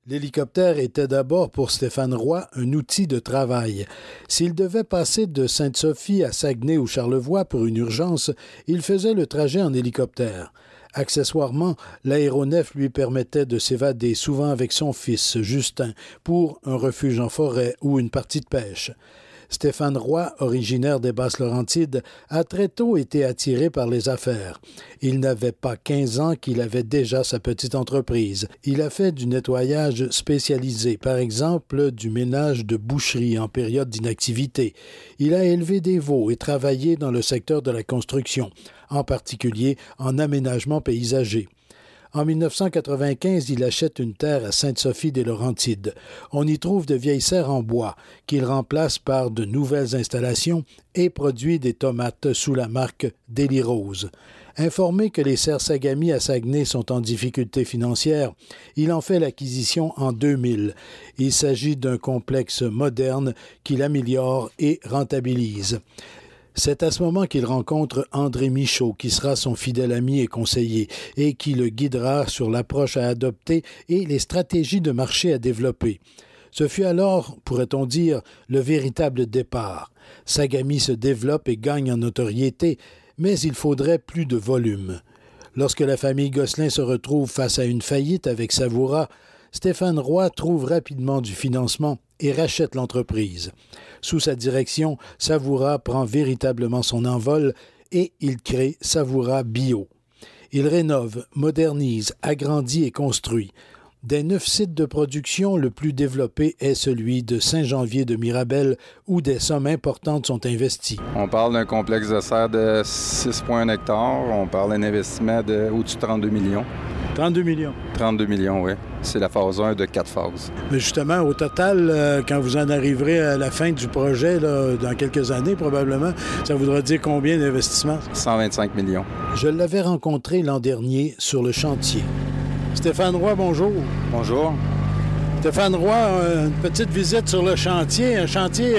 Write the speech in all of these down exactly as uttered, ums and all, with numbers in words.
L'hélicoptère était d'abord pour Stéphane Roy un outil de travail. S'il devait passer de Sainte-Sophie à Saguenay ou Charlevoix pour une urgence, il faisait le trajet en hélicoptère. Accessoirement, l'aéronef lui permettait de s'évader, souvent avec son fils, Justin, pour un refuge en forêt ou une partie de pêche. Stéphane Roy, originaire des Basses-Laurentides, a très tôt été attiré par les affaires. Il n'avait pas quinze ans qu'il avait déjà sa petite entreprise. Il a fait du nettoyage spécialisé, par exemple du ménage de boucherie en période d'inactivité. Il a élevé des veaux et travaillé dans le secteur de la construction, en particulier en aménagement paysager. En dix-neuf cent quatre-vingt-quinze, il achète une terre à Sainte-Sophie-des-Laurentides. On y trouve de vieilles serres en bois qu'il remplace par de nouvelles installations et produit des tomates sous la marque Deli Rose. Informé que les serres Sagami à Saguenay sont en difficulté financière, il en fait l'acquisition en deux mille. Il s'agit d'un complexe moderne qu'il améliore et rentabilise. C'est à ce moment qu'il rencontre André Michaud, qui sera son fidèle ami et conseiller, et qui le guidera sur l'approche à adopter et les stratégies de marché à développer. Ce fut alors, pourrait-on dire, le véritable départ. Sagami se développe et gagne en notoriété, mais il faudrait plus de volume. Lorsque la famille Gosselin se retrouve face à une faillite avec Savoura, Stéphane Roy trouve rapidement du financement et rachète l'entreprise. Sous sa direction, Savoura prend véritablement son envol et il crée Savoura Bio. Il rénove, modernise, agrandit et construit. Des neuf sites de production, le plus développé est celui de Saint-Janvier de Mirabel, où des sommes importantes sont investies. On parle d'un complexe de serre de six virgule un hectares. On parle d'un investissement de au-dessus de trente-deux millions. trente-deux millions. trente-deux millions, oui. C'est la phase un de quatre phases. Mais justement, au total, euh, quand vous en arriverez à la fin du projet, là, dans quelques années probablement, ça voudra dire combien d'investissements? cent vingt-cinq millions. Je l'avais rencontré l'an dernier sur le chantier. Stéphane Roy, bonjour. Bonjour. Stéphane Roy, une petite visite sur le chantier, un chantier,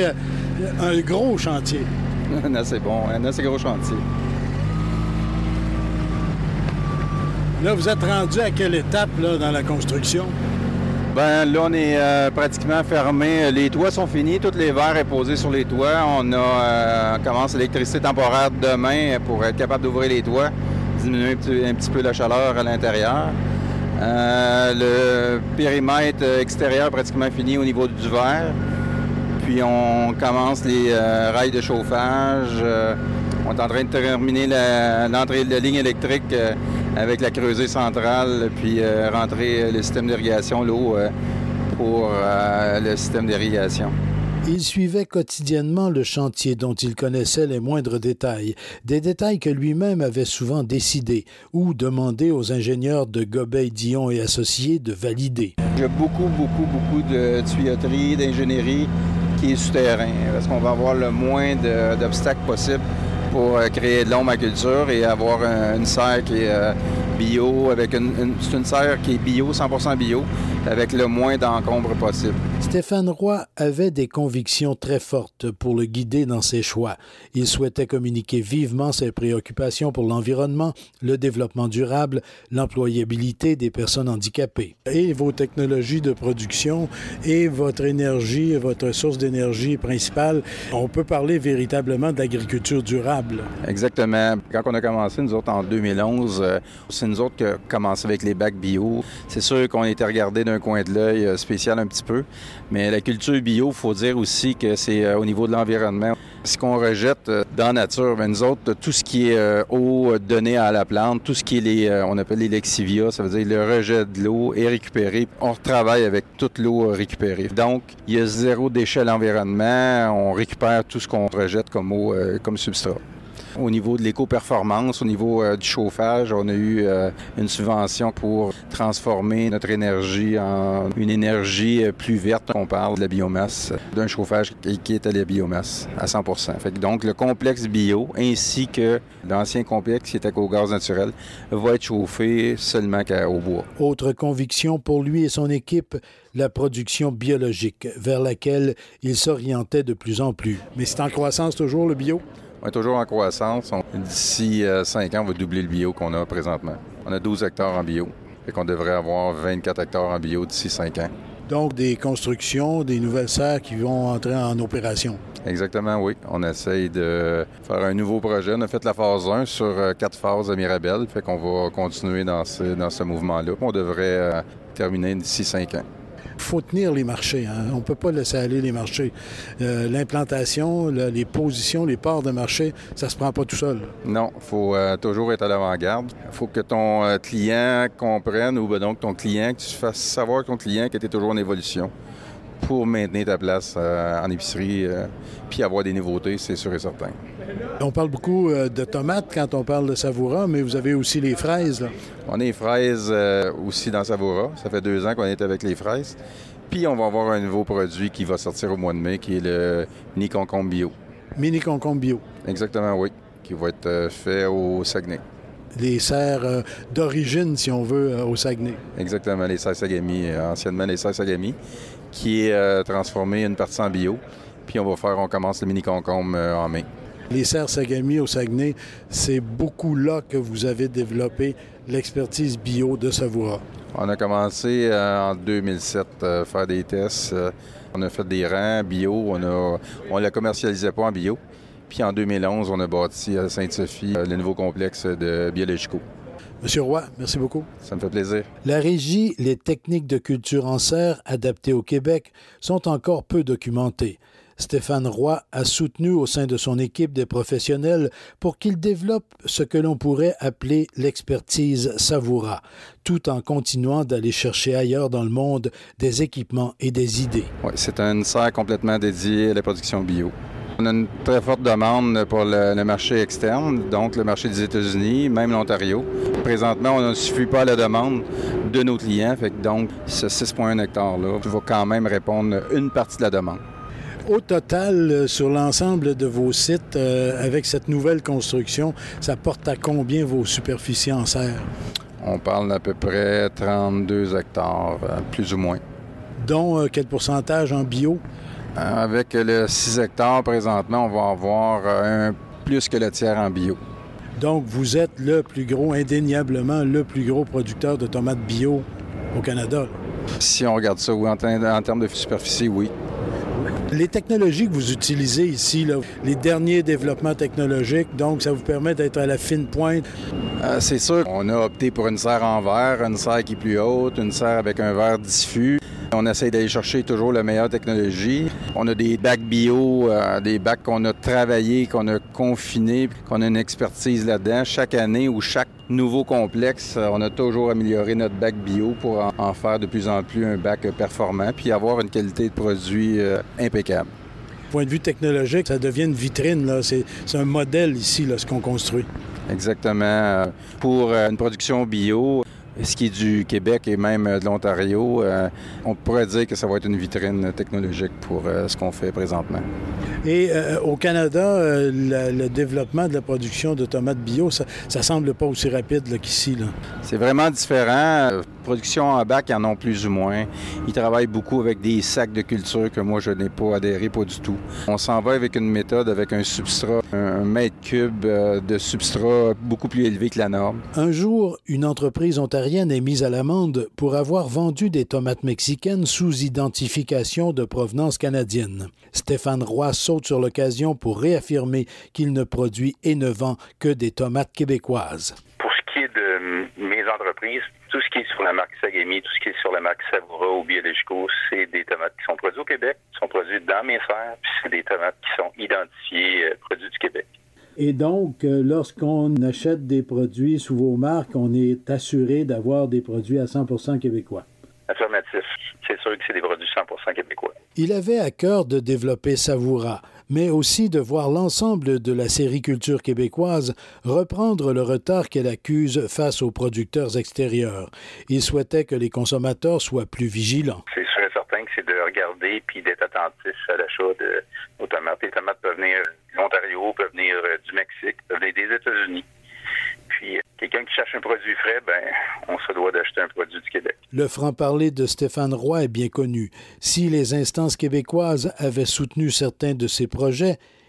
un gros chantier. un assez bon, un assez gros chantier. Là, vous êtes rendu à quelle étape là, dans la construction? Bien, là, on est euh, pratiquement fermé. Les toits sont finis, tous les verres sont posés sur les toits. On, a, euh, on commence l'électricité temporaire demain pour être capable d'ouvrir les toits, diminuer un petit, un petit peu la chaleur à l'intérieur. Euh, le périmètre extérieur pratiquement fini au niveau du verre. Puis on commence les euh, rails de chauffage. Euh, on est en train de terminer la, l'entrée de la ligne électrique euh, avec la creusée centrale, puis euh, rentrer le système d'irrigation, l'eau, euh, pour euh, le système d'irrigation. Il suivait quotidiennement le chantier dont il connaissait les moindres détails, des détails que lui-même avait souvent décidés ou demandé aux ingénieurs de Gobeil-Dion et Associés de valider. Il y a beaucoup, beaucoup, beaucoup de tuyauterie, d'ingénierie qui est souterrain, parce qu'on va avoir le moins de, d'obstacles possible pour créer de l'ombre à culture et avoir une serre qui est euh, bio, avec une, une, c'est une serre qui est bio, cent pour cent bio, avec le moins d'encombre possible. Stéphane Roy avait des convictions très fortes pour le guider dans ses choix. Il souhaitait communiquer vivement ses préoccupations pour l'environnement, le développement durable, l'employabilité des personnes handicapées. Et vos technologies de production et votre énergie, votre source d'énergie principale, on peut parler véritablement d'agriculture durable. Exactement. Quand on a commencé, nous autres, en deux mille onze, euh, c'est nous autres qui avons commencé avec les bacs bio. C'est sûr qu'on était regardés d'un coin de l'œil euh, spécial un petit peu, mais la culture bio, il faut dire aussi que c'est euh, au niveau de l'environnement. Ce qu'on rejette euh, dans la nature, bien, nous autres, tout ce qui est euh, eau donnée à la plante, tout ce qui est, les, euh, on appelle les lexivia, ça veut dire le rejet de l'eau est récupéré. On retravaille avec toute l'eau récupérée. Donc, il y a zéro déchet à l'environnement. On récupère tout ce qu'on rejette comme eau, euh, comme substrat. Au niveau de l'éco-performance, au niveau euh, du chauffage, on a eu euh, une subvention pour transformer notre énergie en une énergie euh, plus verte. On parle de la biomasse, d'un chauffage qui, qui est à la biomasse à cent pour cent. Fait que donc, le complexe bio ainsi que l'ancien complexe qui était au gaz naturel va être chauffé seulement au bois. Autre conviction pour lui et son équipe, la production biologique, vers laquelle il s'orientait de plus en plus. Mais c'est en croissance toujours, le bio? On est toujours en croissance. On, d'ici euh, cinq ans, on va doubler le bio qu'on a présentement. On a douze hectares en bio. Fait qu'on devrait avoir vingt-quatre hectares en bio d'ici cinq ans. Donc, des constructions, des nouvelles serres qui vont entrer en opération. Exactement, oui. On essaye de faire un nouveau projet. On a fait la phase un sur quatre phases à Mirabel. Fait qu'on va continuer dans ce, dans ce mouvement-là. On devrait euh, terminer d'ici cinq ans. Il faut tenir les marchés. Hein? On ne peut pas laisser aller les marchés. Euh, l'implantation, là, les positions, les parts de marché, ça ne se prend pas tout seul. Non, il faut euh, toujours être à l'avant-garde. Il faut que ton euh, client comprenne, ou ben donc ton client, que tu fasses savoir à ton client que tu es toujours en évolution pour maintenir ta place euh, en épicerie euh, puis avoir des nouveautés, c'est sûr et certain. On parle beaucoup euh, de tomates quand on parle de Savoura, mais vous avez aussi les fraises, là. On a les fraises euh, aussi dans Savoura. Ça fait deux ans qu'on est avec les fraises. Puis on va avoir un nouveau produit qui va sortir au mois de mai, qui est le mini concombre bio. Mini concombre bio. Exactement, oui. Qui va être euh, fait au Saguenay. Les serres euh, d'origine, si on veut, euh, au Saguenay. Exactement, les serres Sagami, euh, anciennement les serres Sagami, qui est euh, transformé une partie en bio. Puis on va faire, on commence le mini concombre euh, en mai. Les serres Sagami au Saguenay, c'est beaucoup là que vous avez développé l'expertise bio de Savoura. On a commencé euh, en deux mille sept à euh, faire des tests. Euh, on a fait des rangs bio. On a, on la commercialisait pas en bio. Puis en deux mille onze, on a bâti à Sainte-Sophie euh, le nouveau complexe de Biologico. Monsieur Roy, merci beaucoup. Ça me fait plaisir. La régie, les techniques de culture en serre adaptées au Québec sont encore peu documentées. Stéphane Roy a soutenu au sein de son équipe des professionnels pour qu'ils développent ce que l'on pourrait appeler l'expertise Savoura, tout en continuant d'aller chercher ailleurs dans le monde des équipements et des idées. Oui, c'est une serre complètement dédiée à la production bio. On a une très forte demande pour le, le marché externe, donc le marché des États-Unis, même l'Ontario. Présentement, on ne suffit pas à la demande de nos clients, fait que donc ce six virgule un hectares-là va quand même répondre une partie de la demande. Au total, sur l'ensemble de vos sites, euh, avec cette nouvelle construction, ça porte à combien vos superficies en serre? On parle d'à peu près trente-deux hectares, euh, plus ou moins. Dont euh, quel pourcentage en bio? Euh, avec le six hectares présentement, on va avoir euh, un, plus que le tiers en bio. Donc, vous êtes le plus gros, indéniablement, le plus gros producteur de tomates bio au Canada. Si on regarde ça, oui, en, t- en termes de superficie, oui. Les technologies que vous utilisez ici, là, les derniers développements technologiques, donc ça vous permet d'être à la fine pointe. Euh, c'est sûr, on a opté pour une serre en verre, une serre qui est plus haute, une serre avec un verre diffus. On essaie d'aller chercher toujours la meilleure technologie. On a des bacs bio, euh, des bacs qu'on a travaillés, qu'on a confinés, qu'on a une expertise là-dedans. Chaque année ou chaque nouveau complexe, on a toujours amélioré notre bac bio pour en, en faire de plus en plus un bac performant puis avoir une qualité de produit euh, impeccable. Point de vue technologique, ça devient une vitrine, là. C'est, c'est un modèle ici, là, ce qu'on construit. Exactement. Pour une production bio, ce qui est du Québec et même de l'Ontario, euh, on pourrait dire que ça va être une vitrine technologique pour euh, ce qu'on fait présentement. Et euh, au Canada, euh, le, le développement de la production de tomates bio, ça ne semble pas aussi rapide là, qu'ici. Là. C'est vraiment différent. Euh, production en bac, ils en ont plus ou moins. Ils travaillent beaucoup avec des sacs de culture que moi, je n'ai pas adhéré, pas du tout. On s'en va avec une méthode, avec un substrat, un, un mètre cube euh, de substrat beaucoup plus élevé que la norme. Un jour, une entreprise ontarienne est mise à l'amende pour avoir vendu des tomates mexicaines sous identification de provenance canadienne. Stéphane Roy saute sur l'occasion pour réaffirmer qu'il ne produit et ne vend que des tomates québécoises. Pour ce qui est de mes entreprises, tout ce qui est sur la marque Sagami, tout ce qui est sur la marque Savoura ou Biologico, c'est des tomates qui sont produites au Québec, qui sont produites dans mes serres, puis c'est des tomates qui sont identifiées euh, produits du Québec. Et donc, euh, lorsqu'on achète des produits sous vos marques, on est assuré d'avoir des produits à cent pour cent québécois. Affirmatif. C'est sûr que c'est des produits cent pour cent québécois. Il avait à cœur de développer Savoura, mais aussi de voir l'ensemble de la sériculture québécoise reprendre le retard qu'elle accuse face aux producteurs extérieurs. Il souhaitait que les consommateurs soient plus vigilants. C'est sûr et certain que c'est de regarder puis d'être attentif à l'achat de nos tomates. Les tomates peuvent venir de l'Ontario, peuvent venir du Mexique, peuvent venir des États-Unis. Puis, quelqu'un qui cherche un produit frais, ben, on se doit d'acheter un produit du Québec. Le franc-parler de Stéphane Roy est bien connu. Si les instances québécoises avaient soutenu certains de ses projets,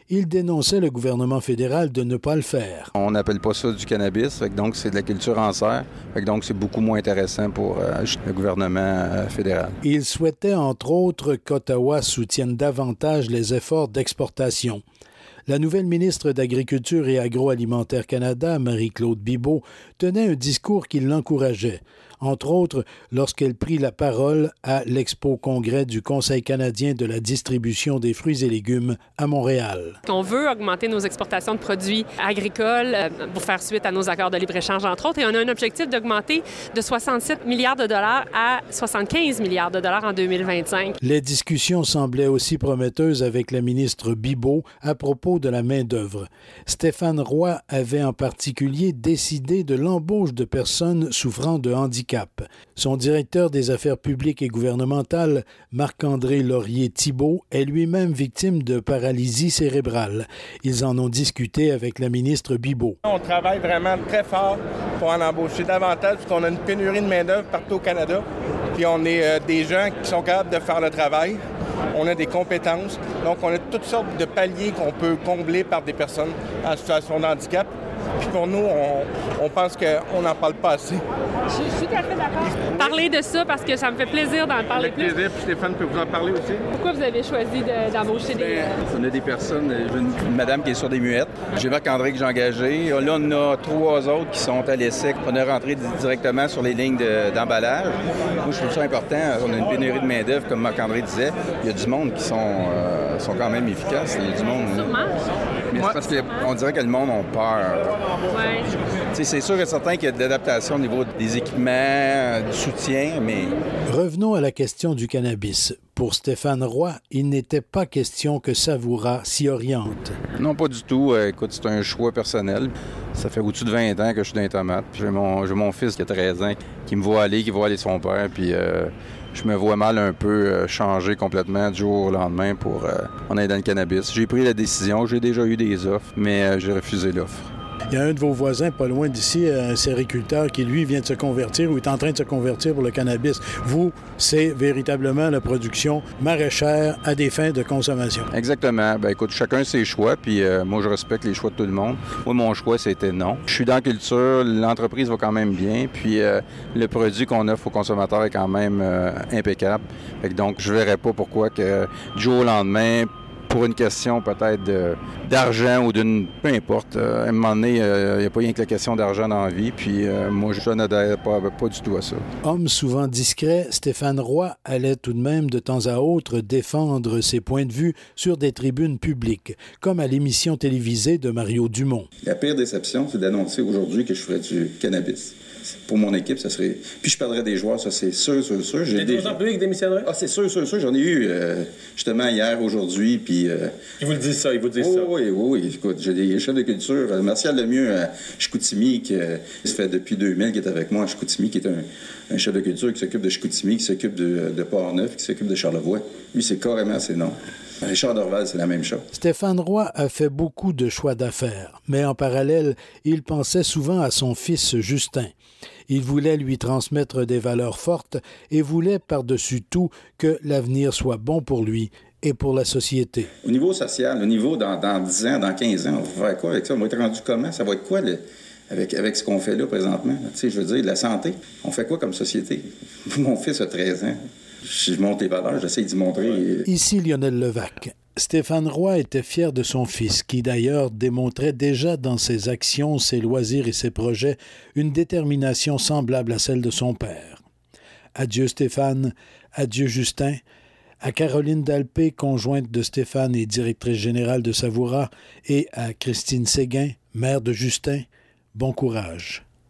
il dénonçait le gouvernement fédéral de ne pas le faire. On n'appelle pas ça du cannabis, fait que donc c'est de la culture en serre, fait que donc c'est beaucoup moins intéressant pour euh, le gouvernement euh, fédéral. Il souhaitait entre autres qu'Ottawa soutienne davantage les efforts d'exportation. La nouvelle ministre d'Agriculture et Agroalimentaire Canada, Marie-Claude Bibeau, tenait un discours qui l'encourageait, entre autres lorsqu'elle prit la parole à l'Expo-Congrès du Conseil canadien de la distribution des fruits et légumes à Montréal. On veut augmenter nos exportations de produits agricoles pour faire suite à nos accords de libre-échange, entre autres, et on a un objectif d'augmenter de soixante-sept milliards de dollars à soixante-quinze milliards de dollars en deux mille vingt-cinq. Les discussions semblaient aussi prometteuses avec la ministre Bibeau à propos de la main-d'œuvre. Stéphane Roy avait en particulier décidé de l'embauche de personnes souffrant de handicap. Son directeur des affaires publiques et gouvernementales, Marc-André Laurier-Thibault, est lui-même victime de paralysie cérébrale. Ils en ont discuté avec la ministre Bibeau. On travaille vraiment très fort pour en embaucher davantage parce qu'on a une pénurie de main-d'œuvre partout au Canada. Puis on est euh, des gens qui sont capables de faire le travail. On a des compétences. Donc, on a toutes sortes de paliers qu'on peut combler par des personnes en situation de handicap. Puis pour nous, on, on pense qu'on n'en parle pas assez. Je, je suis tout à fait d'accord. Parler de ça parce que ça me fait plaisir d'en parler Avec plus. Avec plaisir, puis Stéphane peut vous en parler aussi. Pourquoi vous avez choisi de, d'embaucher des... On a des personnes, une, une madame qui est sur des muettes. J'ai Marc-André que j'ai engagé. Là, on a trois autres qui sont à l'essai. On est rentré directement sur les lignes de, d'emballage. Moi, je trouve ça important. On a une pénurie de main-d'œuvre, comme Marc-André disait. Il y a du monde qui sont, euh, sont quand même efficaces. Il y a du monde. Sûrement. Mais c'est parce qu'on dirait que le monde a peur. Ouais. C'est sûr et certain qu'il y a de l'adaptation au niveau des équipements, du soutien, mais... Revenons à la question du cannabis. Pour Stéphane Roy, il n'était pas question que Savoura s'y oriente. Non, pas du tout. Euh, écoute, c'est un choix personnel. Ça fait au-dessus de vingt ans que je suis dans les tomates. Puis j'ai mon, j'ai mon fils qui a treize ans qui me voit aller, qui voit aller son père, puis... Euh, je me vois mal un peu euh, changer complètement du jour au lendemain pour euh, en aller dans le cannabis. J'ai pris la décision, j'ai déjà eu des offres, mais euh, j'ai refusé l'offre. Il y a un de vos voisins, pas loin d'ici, un sériculteur qui, lui, vient de se convertir ou est en train de se convertir pour le cannabis. Vous, c'est véritablement la production maraîchère à des fins de consommation. Exactement. Ben écoute, chacun ses choix, puis euh, moi, je respecte les choix de tout le monde. Moi, mon choix, c'était non. Je suis dans la culture, l'entreprise va quand même bien, puis euh, le produit qu'on offre aux consommateurs est quand même euh, impeccable. Fait que donc, je verrais pas pourquoi que du jour au lendemain, pour une question peut-être de, d'argent ou d'une... peu importe. Euh, à un moment donné, il euh, n'y a pas rien que la question d'argent dans la vie, puis euh, moi, je n'adhère pas, pas du tout à ça. Homme souvent discret, Stéphane Roy allait tout de même de temps à autre défendre ses points de vue sur des tribunes publiques, comme à l'émission télévisée de Mario Dumont. La pire déception, c'est d'annoncer aujourd'hui que je ferais du cannabis. Pour mon équipe, ça serait... Puis je perdrais des joueurs, ça c'est sûr, sûr, sûr. J'ai des gens publics qui démissionneraient? Ah, c'est sûr, sûr, sûr. J'en ai eu euh, justement hier, aujourd'hui, puis... Euh... Ils vous le disent ça, ils vous le disent oh, ça? Oui, oui, oui. Écoute, j'ai des chefs de culture. Euh, Martial Lemieux à Chicoutimi, qui euh, ça fait depuis deux mille qu'il est avec moi à Chicoutimi, qui est un, un chef de culture qui s'occupe de Chicoutimi, qui s'occupe de, de Port-Neuf, qui s'occupe de Charlevoix. Lui, c'est carrément ses noms. Richard Dorval, c'est la même chose. Stéphane Roy a fait beaucoup de choix d'affaires, mais en parallèle, il pensait souvent à son fils Justin. Il voulait lui transmettre des valeurs fortes et voulait par-dessus tout que l'avenir soit bon pour lui et pour la société. Au niveau social, au niveau dans, dans dix ans, dans quinze ans, on va faire quoi avec ça? On va être rendu comment? Ça va être quoi le, avec, avec ce qu'on fait là présentement? Tu sais, je veux dire, la santé. On fait quoi comme société? Mon fils a treize ans. Je monte les valeurs, j'essaie d'y montrer. Ici Lionel Levac. Stéphane Roy était fier de son fils, qui d'ailleurs démontrait déjà dans ses actions, ses loisirs et ses projets une détermination semblable à celle de son père. Adieu Stéphane, adieu Justin. À Caroline Dalpé, conjointe de Stéphane et directrice générale de Savoura, et à Christine Séguin, mère de Justin, bon courage.